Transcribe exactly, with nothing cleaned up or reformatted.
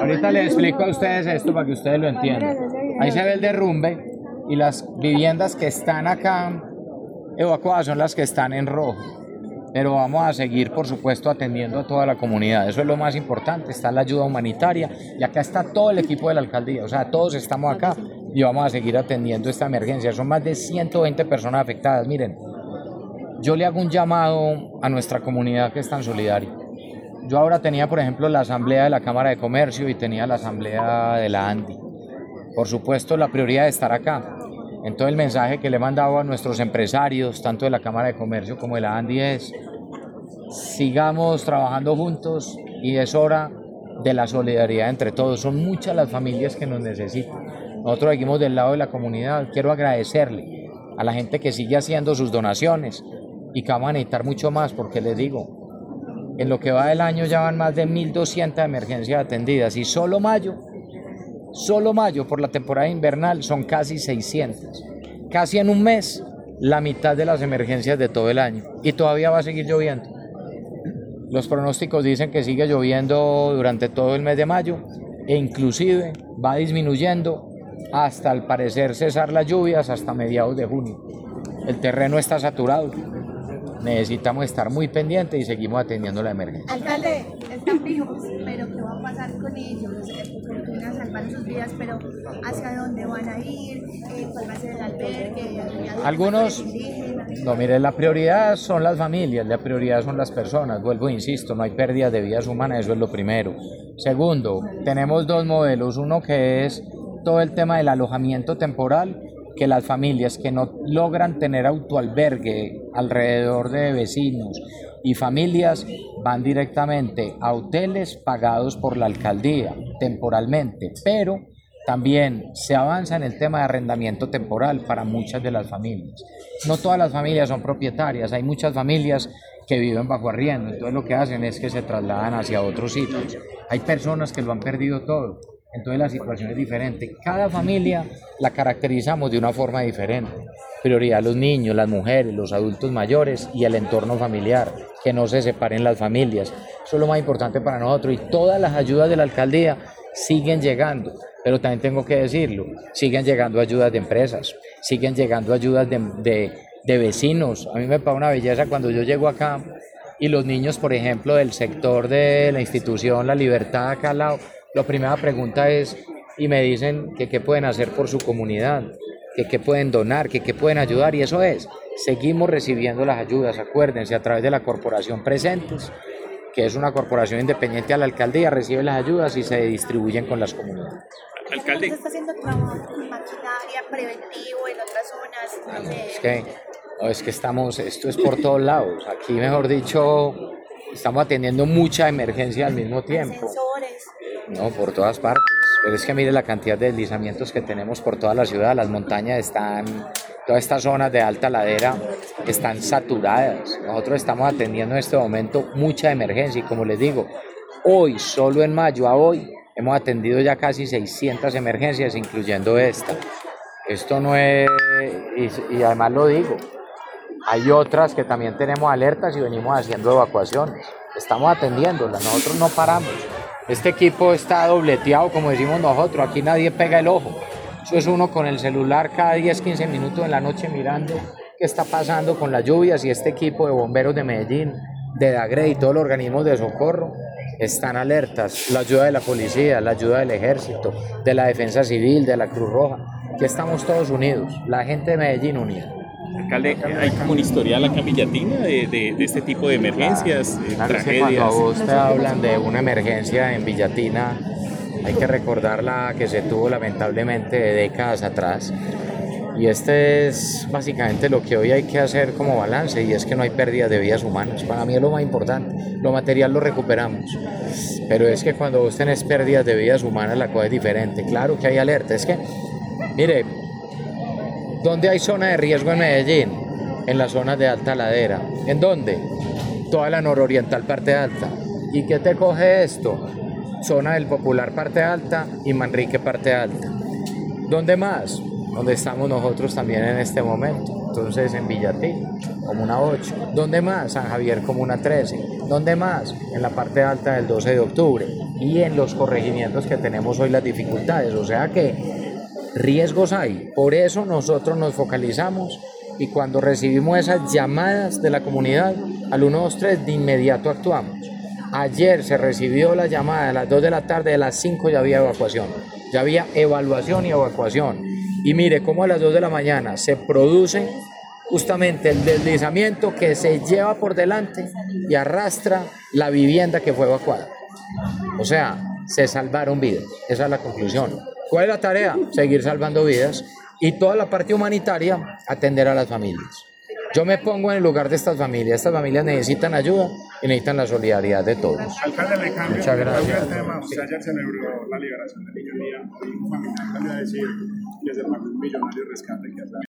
Ahorita les explico a ustedes esto para que ustedes lo entiendan. Ahí se ve el derrumbe y las viviendas que están acá evacuadas son las que están en rojo. Pero vamos a seguir, por supuesto, atendiendo a toda la comunidad. Eso es lo más importante. Está la ayuda humanitaria y acá está todo el equipo de la alcaldía. O sea, todos estamos acá y vamos a seguir atendiendo esta emergencia. Son más de ciento veinte personas afectadas. Miren, yo le hago un llamado a nuestra comunidad que es tan solidaria. Yo ahora tenía, por ejemplo, la asamblea de la Cámara de Comercio y tenía la asamblea de la ANDI. Por supuesto, la prioridad de estar acá. Entonces, el mensaje que le he mandado a nuestros empresarios, tanto de la Cámara de Comercio como de la ANDI, es: sigamos trabajando juntos y es hora de la solidaridad entre todos. Son muchas las familias que nos necesitan. Nosotros seguimos del lado de la comunidad. Quiero agradecerle a la gente que sigue haciendo sus donaciones y que vamos a necesitar mucho más, porque les digo, en lo que va del año ya van más de mil doscientas emergencias atendidas y solo mayo, solo mayo por la temporada invernal son casi seiscientas. Casi en un mes, la mitad de las emergencias de todo el año, y todavía va a seguir lloviendo. Los pronósticos dicen que sigue lloviendo durante todo el mes de mayo e inclusive va disminuyendo hasta al parecer cesar las lluvias hasta mediados de junio. El terreno está saturado. Necesitamos estar muy pendientes y seguimos atendiendo la emergencia. Alcalde, están vivos, pero ¿qué va a pasar con ellos? Porque van a salvar sus vidas, pero ¿hacia dónde van a ir? ¿Cuál va a ser el albergue? Algunos, no, mire, la prioridad son las familias, la prioridad son las personas. Vuelvo e insisto, no hay pérdidas de vidas humanas, eso es lo primero. Segundo, tenemos dos modelos, uno que es todo el tema del alojamiento temporal, que las familias que no logran tener autoalbergue alrededor de vecinos y familias van directamente a hoteles pagados por la alcaldía temporalmente, pero también se avanza en el tema de arrendamiento temporal para muchas de las familias. No todas las familias son propietarias, hay muchas familias que viven bajo arriendo, entonces lo que hacen es que se trasladan hacia otros sitios. Hay personas que lo han perdido todo. Entonces la situación es diferente. Cada familia la caracterizamos de una forma diferente. Prioridad a los niños, las mujeres, los adultos mayores y el entorno familiar. Que no se separen las familias. Eso es lo más importante para nosotros. Y todas las ayudas de la alcaldía siguen llegando. Pero también tengo que decirlo, siguen llegando ayudas de empresas, siguen llegando ayudas de, de, de vecinos. A mí me parece una belleza cuando yo llego acá y los niños, por ejemplo, del sector de la institución La Libertad acá al lado, la primera pregunta es, y me dicen que qué pueden hacer por su comunidad, que qué pueden donar, que qué pueden ayudar, y eso es, seguimos recibiendo las ayudas, acuérdense, a través de la corporación Presentes, que es una corporación independiente a la alcaldía, recibe las ayudas y se distribuyen con las comunidades. Alcalde, ¿se está haciendo trabajo con maquinaria preventivo en otras zonas? No sé. Es que, no, es que estamos, esto es por todos lados, aquí mejor dicho, estamos atendiendo mucha emergencia al mismo tiempo. Sensores. No, por todas partes. Pero es que mire la cantidad de deslizamientos que tenemos por toda la ciudad. Las montañas están, todas estas zonas de alta ladera están saturadas. Nosotros estamos atendiendo en este momento mucha emergencia y como les digo, hoy, solo en mayo a hoy, hemos atendido ya casi seiscientas emergencias, incluyendo esta. Esto no es, y, y además lo digo, hay otras que también tenemos alertas y venimos haciendo evacuaciones. Estamos atendiéndolas, nosotros no paramos. Este equipo está dobleteado, como decimos nosotros, aquí nadie pega el ojo. Eso es uno con el celular cada diez, quince minutos en la noche mirando qué está pasando con las lluvias, y este equipo de bomberos de Medellín, de DAGRE y todos los organismos de socorro están alertas. La ayuda de la policía, la ayuda del ejército, de la defensa civil, de la Cruz Roja. Aquí estamos todos unidos, la gente de Medellín unida. Alcalde, ¿hay como un historial acá en Villatina de, de, de este tipo de emergencias, claro, claro, tragedias? Cuando a vos te hablan de una emergencia en Villatina, hay que recordar la que se tuvo lamentablemente de décadas atrás. Y este es básicamente lo que hoy hay que hacer como balance, y es que no hay pérdida de vidas humanas. Para mí es lo más importante. Lo material lo recuperamos. Pero es que cuando vos tenés pérdidas de vidas humanas, la cosa es diferente. Claro que hay alerta. Es que, mire, ¿dónde hay zona de riesgo en Medellín? En las zonas de alta ladera. ¿En dónde? Toda la nororiental parte alta. ¿Y qué te coge esto? Zona del Popular parte alta y Manrique parte alta. ¿Dónde más? Donde estamos nosotros también en este momento. Entonces en Villatina, Comuna ocho. ¿Dónde más? San Javier, Comuna trece. ¿Dónde más? En la parte alta del doce de octubre y en los corregimientos que tenemos hoy las dificultades. O sea que riesgos hay. Por eso nosotros nos focalizamos y cuando recibimos esas llamadas de la comunidad al uno dos tres de inmediato actuamos. Ayer se recibió la llamada a las dos de la tarde, a las cinco ya había evacuación. Ya había evaluación y evacuación. Y mire cómo a las dos de la mañana se produce justamente el deslizamiento que se lleva por delante y arrastra la vivienda que fue evacuada. O sea, se salvaron vidas. Esa es la conclusión. ¿Cuál es la tarea? Seguir salvando vidas y toda la parte humanitaria, atender a las familias. Yo me pongo en el lugar de estas familias. Estas familias necesitan ayuda y necesitan la solidaridad de todos. Alcalde, le cambio, Muchas gracias. el tema. Usted ayer celebró la liberación de Niño Día. Hoy un familiar salió a decir que se pagó un millonario rescate que hace